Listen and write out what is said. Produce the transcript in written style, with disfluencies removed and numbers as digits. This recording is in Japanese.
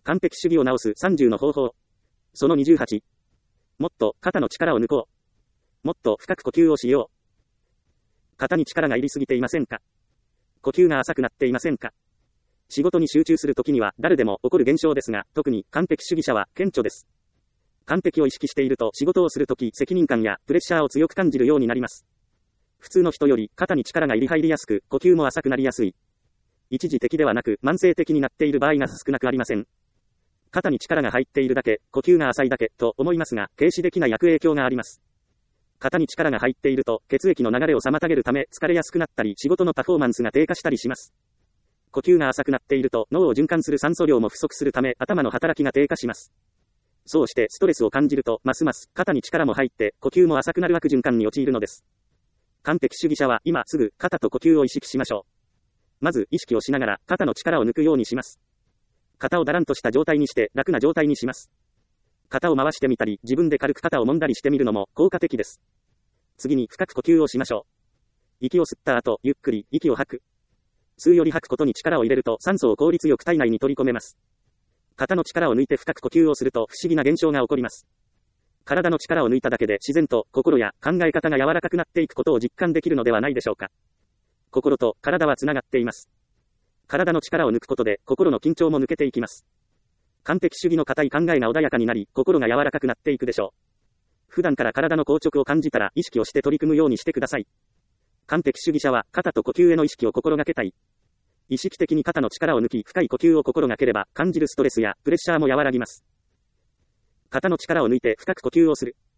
完璧主義を直す30の方法。その28。もっと肩の力を抜こう。もっと深く呼吸をしよう。肩に力が入りすぎていませんか？呼吸が浅くなっていませんか？仕事に集中するときには誰でも起こる現象ですが、特に完璧主義者は顕著です。完璧を意識していると仕事をするとき責任感やプレッシャーを強く感じるようになります。普通の人より肩に力が入りやすく、呼吸も浅くなりやすい。一時的ではなく慢性的になっている場合が少なくありません。肩に力が入っているだけ、呼吸が浅いだけと思いますが、軽視的な逆影響があります。肩に力が入っていると血液の流れを妨げるため疲れやすくなったり仕事のパフォーマンスが低下したりします。呼吸が浅くなっていると脳を循環する酸素量も不足するため頭の働きが低下します。そうしてストレスを感じるとますます肩に力も入って呼吸も浅くなる悪循環に陥るのです。完璧主義者は今すぐ肩と呼吸を意識しましょう。まず意識をしながら肩の力を抜くようにします。肩をだらんとした状態にして楽な状態にします。肩を回してみたり自分で軽く肩を揉んだりしてみるのも効果的です。次に深く呼吸をしましょう。息を吸った後ゆっくり息を吐く。吸うより吐くことに力を入れると酸素を効率よく体内に取り込めます。肩の力を抜いて深く呼吸をすると不思議な現象が起こります。体の力を抜いただけで自然と心や考え方が柔らかくなっていくことを実感できるのではないでしょうか。心と体はつながっています。体の力を抜くことで心の緊張も抜けていきます。完璧主義の固い考えが穏やかになり、心が柔らかくなっていくでしょう。普段から体の硬直を感じたら意識をして取り組むようにしてください。完璧主義者は肩と呼吸への意識を心がけたい。意識的に肩の力を抜き深い呼吸を心がければ感じるストレスやプレッシャーも和らぎます。肩の力を抜いて深く呼吸をする。